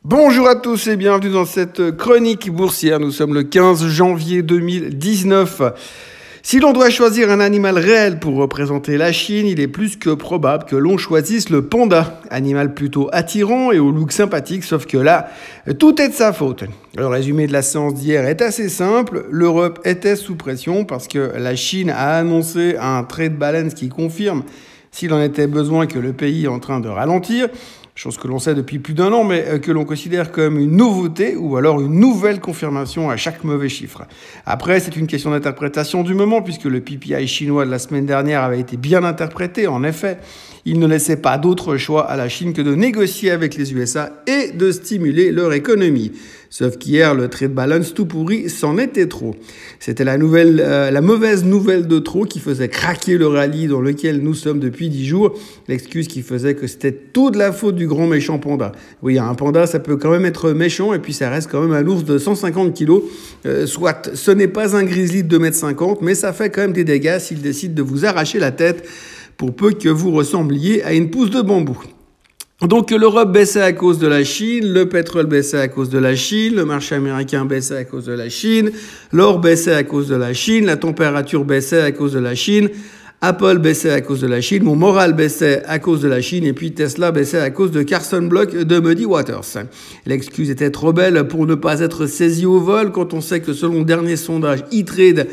Bonjour à tous et bienvenue dans cette chronique boursière. Nous sommes le 15 janvier 2019. Si l'on doit choisir un animal réel pour représenter la Chine, il est plus que probable que l'on choisisse le panda. Animal plutôt attirant et au look sympathique, sauf que là, tout est de sa faute. Le résumé de la séance d'hier est assez simple. L'Europe était sous pression parce que la Chine a annoncé un trade balance qui confirme, s'il en était besoin, que le pays est en train de ralentir. Chose que l'on sait depuis plus d'un an, mais que l'on considère comme une nouveauté ou alors une nouvelle confirmation à chaque mauvais chiffre. Après, c'est une question d'interprétation du moment, puisque le PPI chinois de la semaine dernière avait été bien interprété. En effet, il ne laissait pas d'autre choix à la Chine que de négocier avec les USA et de stimuler leur économie. Sauf qu'hier, le trade balance tout pourri, c'en était trop. C'était la mauvaise nouvelle de trop qui faisait craquer le rallye dans lequel nous sommes depuis 10 jours. L'excuse qui faisait que c'était tout de la faute du grand méchant panda. Oui, un panda, ça peut quand même être méchant et puis ça reste quand même un ours de 150 kilos. Soit, ce n'est pas un grizzly de 2,50 m, mais ça fait quand même des dégâts s'il décide de vous arracher la tête pour peu que vous ressembliez à une pousse de bambou. Donc l'Europe baissait à cause de la Chine, le pétrole baissait à cause de la Chine, le marché américain baissait à cause de la Chine, l'or baissait à cause de la Chine, la température baissait à cause de la Chine, Apple baissait à cause de la Chine, mon moral baissait à cause de la Chine et puis Tesla baissait à cause de Carson Block de Muddy Waters. L'excuse était trop belle pour ne pas être saisie au vol quand on sait que selon le dernier sondage E-Trade,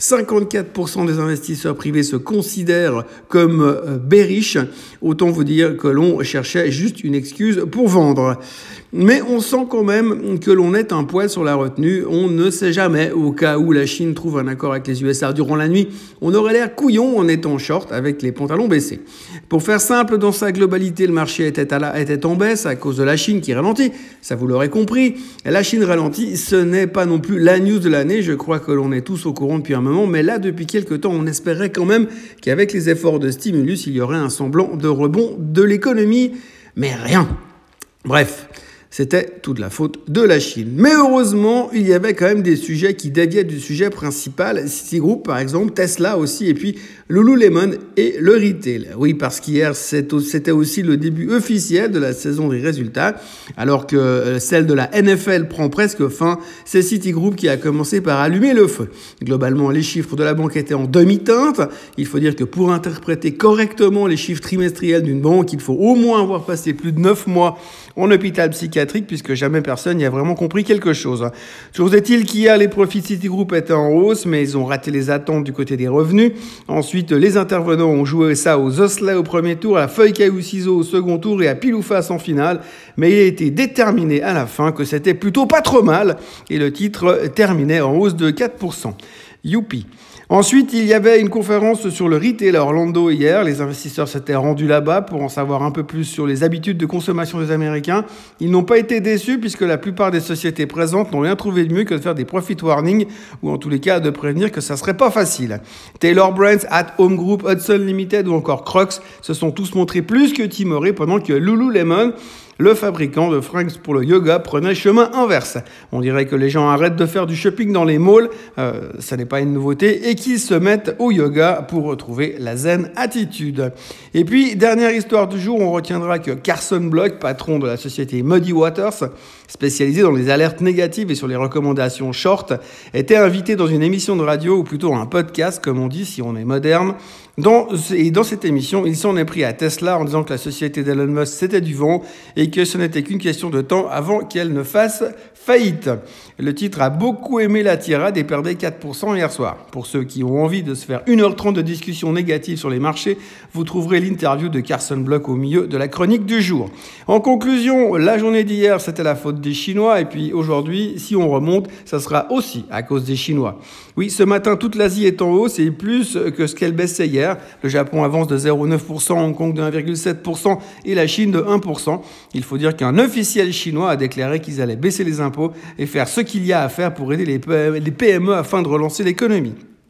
54% des investisseurs privés se considèrent comme bearish. Autant vous dire que l'on cherchait juste une excuse pour vendre. Mais on sent quand même que l'on est un poil sur la retenue. On ne sait jamais, au cas où la Chine trouve un accord avec les USA durant la nuit, on aurait l'air couillon en étant short avec les pantalons baissés. Pour faire simple, dans sa globalité, le marché était en baisse à cause de la Chine qui ralentit. Ça, vous l'aurez compris. La Chine ralentit, ce n'est pas non plus la news de l'année. Je crois que l'on est tous au courant depuis un moment. Mais là, depuis quelques temps, on espérait quand même qu'avec les efforts de stimulus, il y aurait un semblant de rebond de l'économie. Mais rien. Bref. C'était toute la faute de la Chine. Mais heureusement, il y avait quand même des sujets qui déviaient du sujet principal. Citigroup, par exemple, Tesla aussi, et puis Lululemon et le retail. Oui, parce qu'hier, c'était aussi le début officiel de la saison des résultats. Alors que celle de la NFL prend presque fin, c'est Citigroup qui a commencé par allumer le feu. Globalement, les chiffres de la banque étaient en demi-teinte. Il faut dire que pour interpréter correctement les chiffres trimestriels d'une banque, il faut au moins avoir passé plus de 9 mois en hôpital psychiatrique, puisque jamais personne n'y a vraiment compris quelque chose. Toujours est-il qu'hier, les profits de Citigroup étaient en hausse, mais ils ont raté les attentes du côté des revenus. Ensuite, les intervenants ont joué ça aux osselets au premier tour, à la feuille caillou ciseaux au second tour et à pile ou face en finale. Mais il a été déterminé à la fin que c'était plutôt pas trop mal, et le titre terminait en hausse de 4%. Youpi. Ensuite, il y avait une conférence sur le retail à Orlando hier. Les investisseurs s'étaient rendus là-bas pour en savoir un peu plus sur les habitudes de consommation des Américains. Ils n'ont pas été déçus puisque la plupart des sociétés présentes n'ont rien trouvé de mieux que de faire des profit warnings ou en tous les cas de prévenir que ça serait pas facile. Taylor Brands, At Home Group, Hudson Limited ou encore Crocs se sont tous montrés plus que timorés pendant que Lululemon, le fabricant de fringues pour le yoga, prenait chemin inverse. On dirait que les gens arrêtent de faire du shopping dans les malls, ça n'est pas une nouveauté, et qu'ils se mettent au yoga pour retrouver la zen attitude. Et puis, dernière histoire du jour, on retiendra que Carson Block, patron de la société Muddy Waters, spécialisé dans les alertes négatives et sur les recommandations short, était invité dans une émission de radio, ou plutôt un podcast, comme on dit si on est moderne. Dans cette émission, il s'en est pris à Tesla en disant que la société d'Elon Musk c'était du vent et que ce n'était qu'une question de temps avant qu'elle ne fasse faillite. Le titre a beaucoup aimé la tirade et perdait 4% hier soir. Pour ceux qui ont envie de se faire 1h30 de discussion négative sur les marchés, vous trouverez l'interview de Carson Block au milieu de la chronique du jour. En conclusion, la journée d'hier, c'était la faute des Chinois et puis aujourd'hui, si on remonte, ça sera aussi à cause des Chinois. Oui, ce matin, toute l'Asie est en hausse et plus que ce qu'elle baissait hier. Le Japon avance de 0,9%, Hong Kong de 1,7% et la Chine de 1%. Il faut dire qu'un officiel chinois a déclaré qu'ils allaient baisser les impôts et faire ce qu'il y a à faire pour aider les PME afin de relancer l'économie.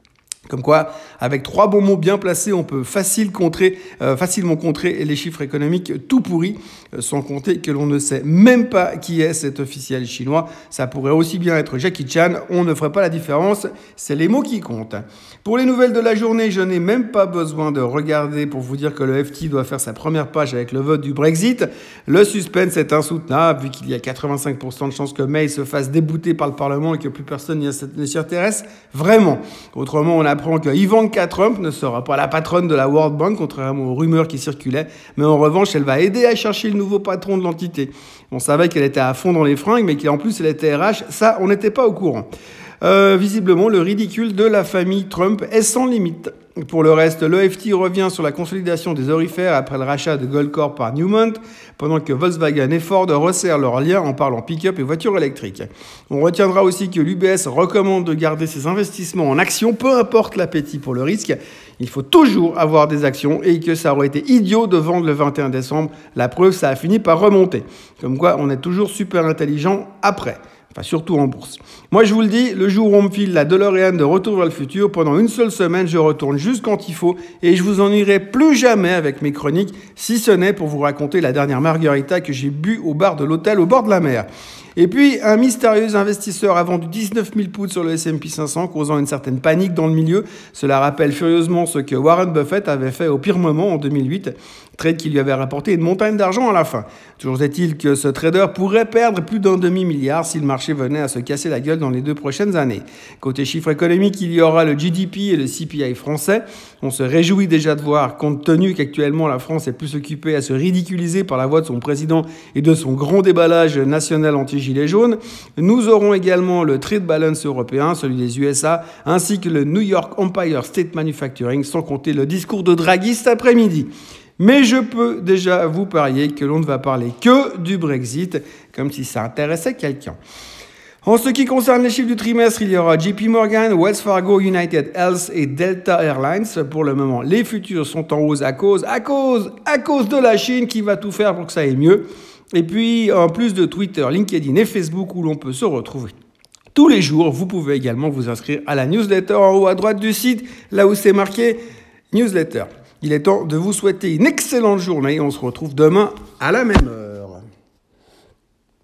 Comme quoi, avec 3 bons mots bien placés, on peut facilement contrer les chiffres économiques tout pourris, sans compter que l'on ne sait même pas qui est cet officiel chinois. Ça pourrait aussi bien être Jackie Chan, on ne ferait pas la différence, c'est les mots qui comptent. Pour les nouvelles de la journée, je n'ai même pas besoin de regarder pour vous dire que le FT doit faire sa première page avec le vote du Brexit. Le suspense est insoutenable, vu qu'il y a 85% de chances que May se fasse débouter par le Parlement et que plus personne ne s'y intéresse vraiment. Autrement, on apprend que Ivanka Trump ne sera pas la patronne de la World Bank, contrairement aux rumeurs qui circulaient, mais en revanche, elle va aider à chercher le nouveau patron de l'entité. On savait qu'elle était à fond dans les fringues, mais qu'en plus elle était RH, ça, on n'était pas au courant. Visiblement, le ridicule de la famille Trump est sans limite. Pour le reste, l'EFT revient sur la consolidation des orifères après le rachat de Goldcorp par Newmont, pendant que Volkswagen et Ford resserrent leurs liens en parlant pick-up et voitures électriques. On retiendra aussi que l'UBS recommande de garder ses investissements en actions, peu importe l'appétit pour le risque. Il faut toujours avoir des actions et que ça aurait été idiot de vendre le 21 décembre. La preuve, ça a fini par remonter. Comme quoi, on est toujours super intelligent après. Enfin, surtout en bourse. Moi, je vous le dis, le jour où on me file la DeLorean de Retour vers le futur, pendant une seule semaine, je retourne juste quand il faut et je vous ennuierai plus jamais avec mes chroniques, si ce n'est pour vous raconter la dernière margarita que j'ai bu au bar de l'hôtel au bord de la mer. Et puis, un mystérieux investisseur a vendu 19 000 poutres sur le S&P 500, causant une certaine panique dans le milieu. Cela rappelle furieusement ce que Warren Buffett avait fait au pire moment en 2008, trade qui lui avait rapporté une montagne d'argent à la fin. Toujours est-il que ce trader pourrait perdre plus d'un demi-milliard si le marché venait à se casser la gueule dans les 2 prochaines années. Côté chiffres économiques, il y aura le GDP et le CPI français. On se réjouit déjà de voir, compte tenu qu'actuellement la France est plus occupée à se ridiculiser par la voix de son président et de son grand déballage national anti-gilets jaunes. Nous aurons également le trade balance européen, celui des USA, ainsi que le New York Empire State Manufacturing, sans compter le discours de Draghi cet après-midi. Mais je peux déjà vous parier que l'on ne va parler que du Brexit, comme si ça intéressait quelqu'un. En ce qui concerne les chiffres du trimestre, il y aura JP Morgan, Wells Fargo, United Health et Delta Airlines. Pour le moment, les futurs sont en hausse à cause de la Chine qui va tout faire pour que ça aille mieux. Et puis, en plus de Twitter, LinkedIn et Facebook où l'on peut se retrouver tous les jours, vous pouvez également vous inscrire à la newsletter en haut à droite du site, là où c'est marqué newsletter. Il est temps de vous souhaiter une excellente journée. On se retrouve demain à la même heure.